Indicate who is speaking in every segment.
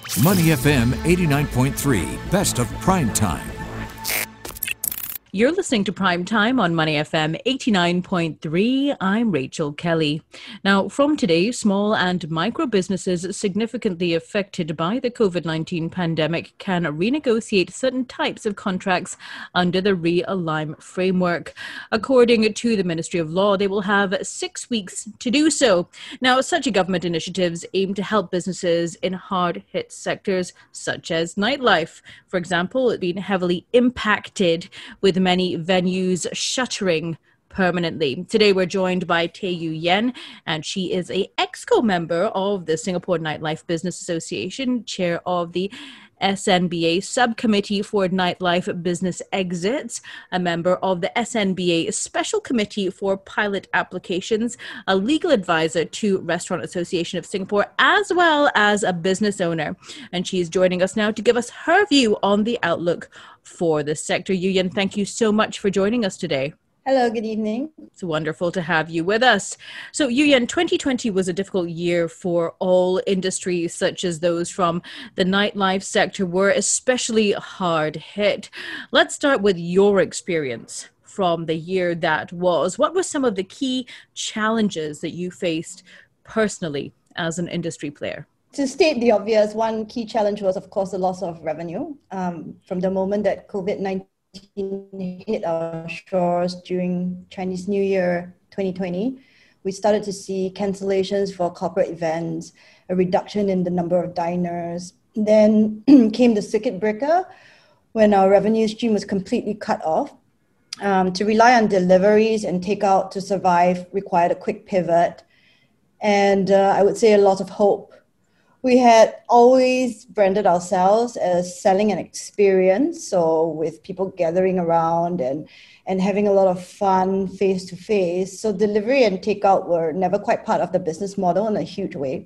Speaker 1: Money FM 89.3, best of prime time.
Speaker 2: You're listening to Prime Time on Money FM 89.3. I'm Rachel Kelly. Now, from today, small and micro businesses significantly affected by the COVID-19 pandemic can renegotiate certain types of contracts under the Realign framework. According to the Ministry of Law, they will have 6 weeks to do so. Now, such government initiatives aim to help businesses in hard-hit sectors such as nightlife. For example, it's been heavily impacted with many venues shuttering permanently. Today, we're joined by Tay Yu Yen, and she is a EXCO member of the Singapore Nightlife Business Association, chair of the SNBA Subcommittee for Nightlife Business Exits, a member of the SNBA Special Committee for Pilot Applications, a legal advisor to Restaurant Association of Singapore, as well as a business owner. And she's joining us now to give us her view on the outlook for the sector. Yu Yen, thank you so much for joining us today.
Speaker 3: Hello, good evening.
Speaker 2: It's wonderful to have you with us. So, Yu Yen, 2020 was a difficult year for all industries, such as those from the nightlife sector were especially hard hit. Let's start with your experience from the year that was. What were some of the key challenges that you faced personally as an industry player?
Speaker 3: To state the obvious, one key challenge was, of course, the loss of revenue. From the moment that COVID-19 hit our shores during Chinese New Year 2020, we started to see cancellations for corporate events, a reduction in the number of diners. Then came the circuit breaker when our revenue stream was completely cut off. To rely on deliveries and takeout to survive required a quick pivot, and I would say a lot of hope. We had always branded ourselves as selling an experience, so with people gathering around and having a lot of fun face-to-face. So delivery and takeout were never quite part of the business model in a huge way.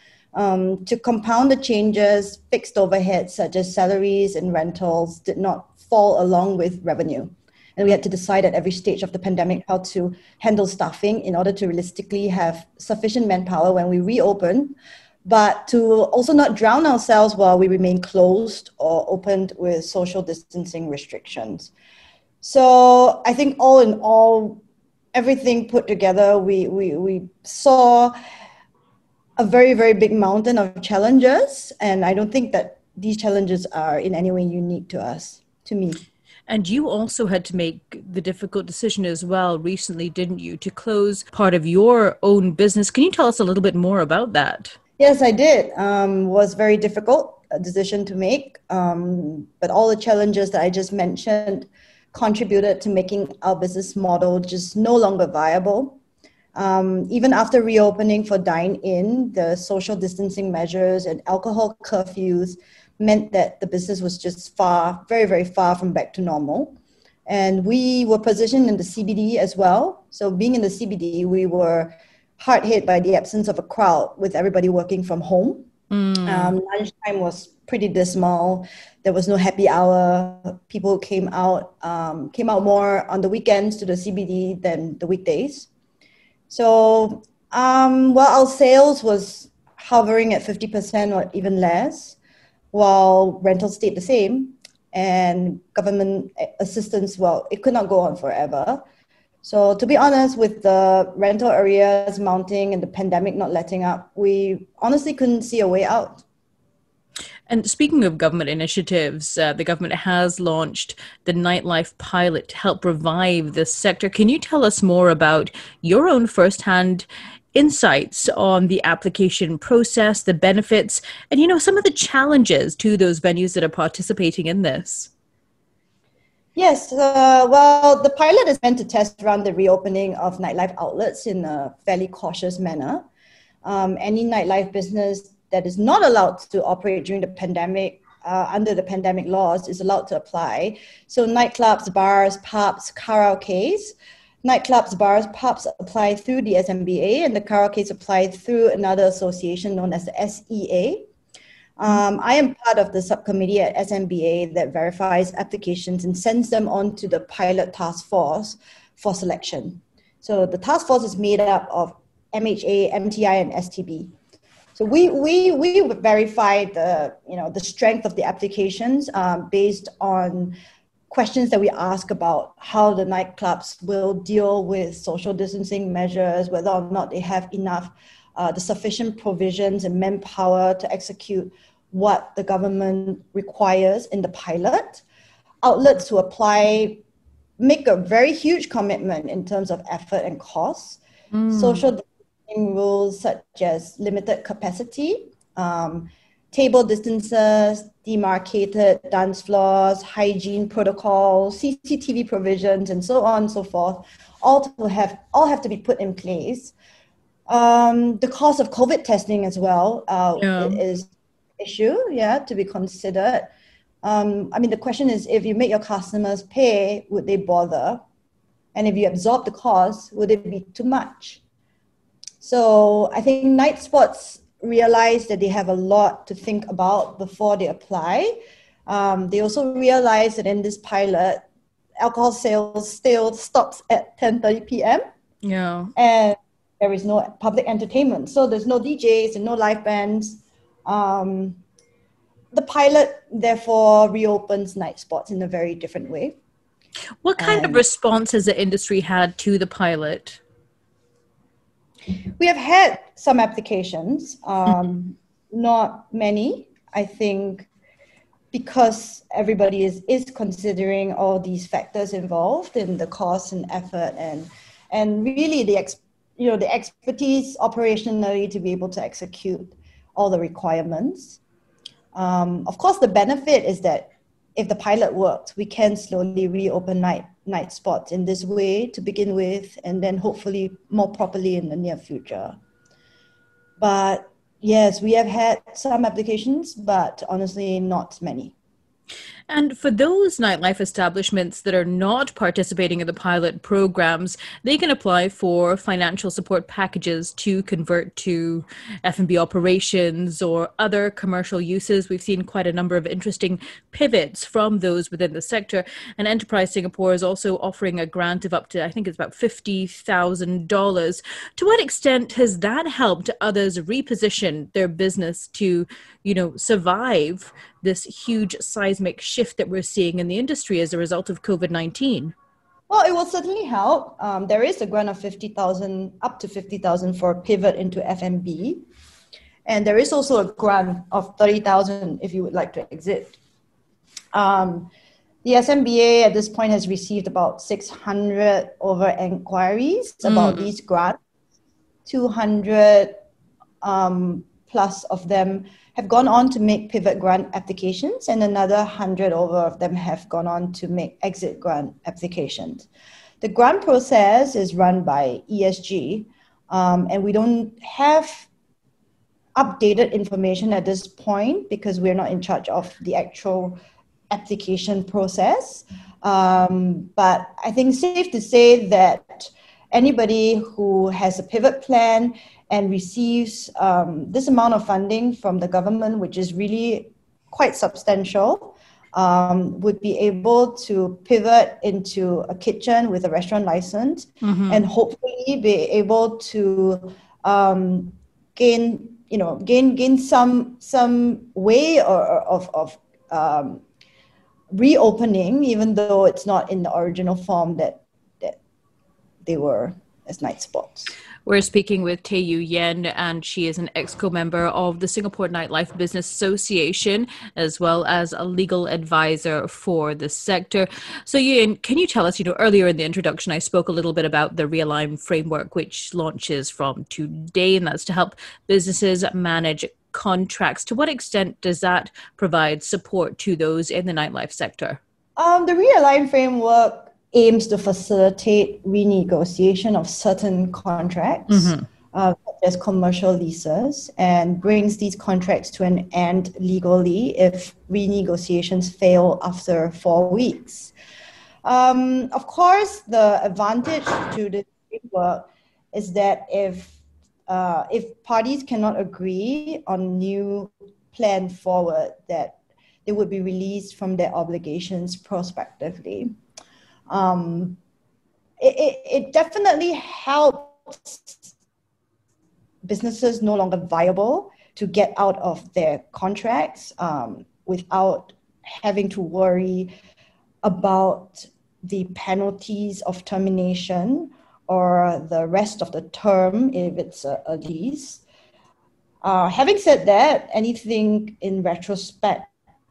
Speaker 3: To compound the changes, fixed overheads such as salaries and rentals did not fall along with revenue. And we had to decide at every stage of the pandemic how to handle staffing in order to realistically have sufficient manpower when we reopen, but to also not drown ourselves while we remain closed or opened with social distancing restrictions. So I think all in all, everything put together, we saw a very, very big mountain of challenges. And I don't think that these challenges are in any way unique to us, to me.
Speaker 2: And you also had to make the difficult decision as well recently, didn't you, to close part of your own business. Can you tell us a little bit more about that?
Speaker 3: Yes, I did. Was very difficult a decision to make, but all the challenges that I just mentioned contributed to making our business model just no longer viable. Even after reopening for dine-in, the social distancing measures and alcohol curfews meant that the business was just very, very far from back to normal. And we were positioned in the CBD as well. So being in the CBD, we were hard hit by the absence of a crowd with everybody working from home. Lunchtime was pretty dismal. There was no happy hour. People came out more on the weekends to the CBD than the weekdays. So while our sales was hovering at 50% or even less, while rentals stayed the same and government assistance, well, it could not go on forever. So to be honest, with the rental areas mounting and the pandemic not letting up, we honestly couldn't see a way out.
Speaker 2: And speaking of government initiatives, the government has launched the Nightlife Pilot to help revive this sector. Can you tell us more about your own firsthand insights on the application process, the benefits, and, some of the challenges to those venues that are participating in this?
Speaker 3: Yes, well, the pilot is meant to test run the reopening of nightlife outlets in a fairly cautious manner. Any nightlife business that is not allowed to operate during the pandemic, under the pandemic laws, is allowed to apply. So nightclubs, bars, pubs, karaokes. Nightclubs, bars, pubs apply through the SNBA, and the karaokes apply through another association known as the SEA. I am part of the subcommittee at SNBA that verifies applications and sends them on to the pilot task force for selection. So the task force is made up of MHA, MTI, and STB. So we verify the strength of the applications based on questions that we ask about how the nightclubs will deal with social distancing measures, whether or not they have enough, the sufficient provisions and manpower to execute what the government requires in the pilot. Outlets who apply make a very huge commitment in terms of effort and cost. Social distancing rules such as limited capacity, table distances, demarcated dance floors, hygiene protocols, CCTV provisions, and so on and so forth, all have to be put in place. The cost of COVID testing as well is an issue, to be considered. The question is, if you make your customers pay, would they bother? And if you absorb the cost, would it be too much? So I think night sports realize that they have a lot to think about before they apply. They also realize that in this pilot, alcohol sales still stops at 10:30 p.m.
Speaker 2: Yeah.
Speaker 3: And there is no public entertainment. So there's no DJs and no live bands. The pilot, therefore, reopens night sports in a very different way.
Speaker 2: What kind of response has the industry had to the pilot?
Speaker 3: We have had some applications, not many, I think, because everybody is considering all these factors involved in the cost and effort and really the expertise operationally to be able to execute all the requirements. Of course, the benefit is that if the pilot works, we can slowly reopen night spots in this way to begin with, and then hopefully more properly in the near future. But yes, we have had some applications, but honestly, not many.
Speaker 2: And for those nightlife establishments that are not participating in the pilot programs, they can apply for financial support packages to convert to F&B operations or other commercial uses. We've seen quite a number of interesting pivots from those within the sector. And Enterprise Singapore is also offering a grant of up to, I think it's about $50,000. To what extent has that helped others reposition their business to, survive this huge seismic shift that we're seeing in the industry as a result of COVID-19?
Speaker 3: Well, it will certainly help. There is a grant of $50,000, up to $50,000 for a pivot into F&B. And there is also a grant of $30,000 if you would like to exit. The SMBA at this point has received about 600 over inquiries about these grants. 200 plus of them have gone on to make pivot grant applications, and another 100 over of them have gone on to make exit grant applications. The grant process is run by ESG, and we don't have updated information at this point because we're not in charge of the actual application process. But I think it's safe to say that anybody who has a pivot plan and receives this amount of funding from the government, which is really quite substantial, would be able to pivot into a kitchen with a restaurant license and hopefully be able to gain some way of reopening, even though it's not in the original form that they were as night sports.
Speaker 2: We're speaking with Tay Yu Yen, and she is an EXCO member of the Singapore Nightlife Business Association, as well as a legal advisor for the sector. So Yen, can you tell us, earlier in the introduction, I spoke a little bit about the Realign framework, which launches from today, and that's to help businesses manage contracts. To what extent does that provide support to those in the nightlife sector?
Speaker 3: The Realign framework aims to facilitate renegotiation of certain contracts, such as commercial leases, and brings these contracts to an end legally if renegotiations fail after 4 weeks. Of course, the advantage to this framework is that if parties cannot agree on new plan forward, that they would be released from their obligations prospectively. It definitely helps businesses no longer viable to get out of their contracts without having to worry about the penalties of termination or the rest of the term if it's a lease. Having said that, anything in retrospect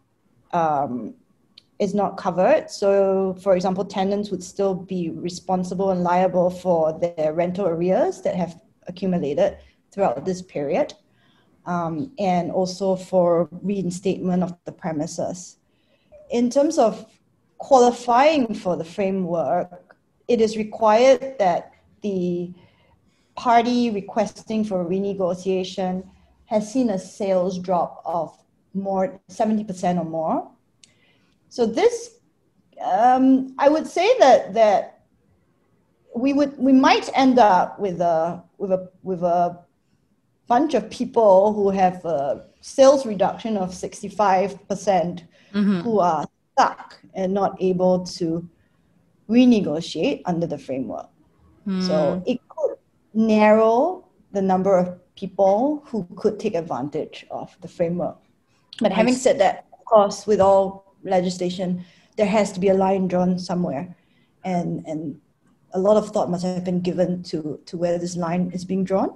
Speaker 3: is not covered. So, for example, tenants would still be responsible and liable for their rental arrears that have accumulated throughout this period, and also for reinstatement of the premises. In terms of qualifying for the framework, it is required that the party requesting for renegotiation has seen a sales drop of more 70% or more. So this, I would say that we might end up with a bunch of people who have a sales reduction of 65%, who are stuck and not able to renegotiate under the framework. So it could narrow the number of people who could take advantage of the framework. But having said that, of course, with all legislation, there has to be a line drawn somewhere. And a lot of thought must have been given to where this line is being drawn.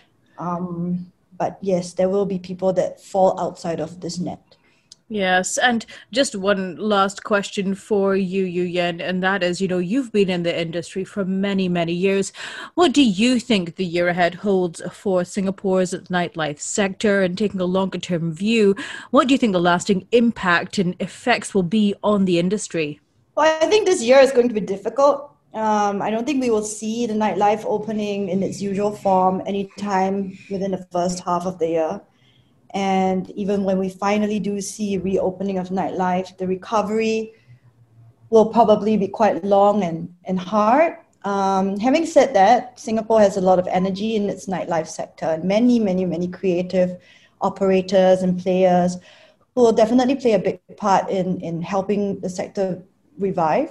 Speaker 3: But yes, there will be people that fall outside of this net.
Speaker 2: Yes, and just one last question for you, Yen, and that is, you've been in the industry for many, many years. What do you think the year ahead holds for Singapore's nightlife sector? And taking a longer-term view, what do you think the lasting impact and effects will be on the industry?
Speaker 3: Well, I think this year is going to be difficult. I don't think we will see the nightlife opening in its usual form anytime within the first half of the year. And even when we finally do see reopening of nightlife, the recovery will probably be quite long and hard. Having said that, Singapore has a lot of energy in its nightlife sector, and many, many, many creative operators and players who will definitely play a big part in helping the sector revive.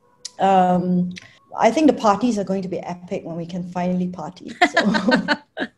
Speaker 3: I think the parties are going to be epic when we can finally party. So.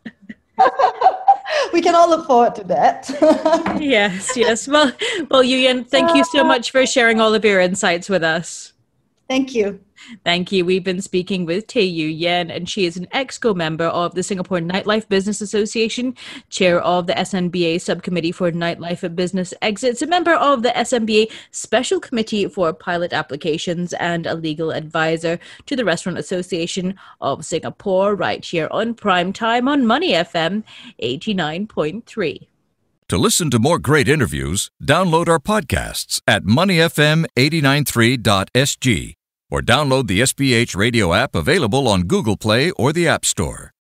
Speaker 3: We can all look forward to that.
Speaker 2: Yes. Well, Yuyen, thank you so much for sharing all of your insights with us.
Speaker 3: Thank you.
Speaker 2: Thank you. We've been speaking with Tay Yu Yen, and she is an EXCO member of the Singapore Nightlife Business Association, chair of the SNBA Subcommittee for Nightlife Business Exits, a member of the SNBA Special Committee for Pilot Applications, and a legal advisor to the Restaurant Association of Singapore, right here on Prime Time on Money FM 89.3.
Speaker 1: To listen to more great interviews, download our podcasts at moneyfm893.sg or download the SPH radio app available on Google Play or the App Store.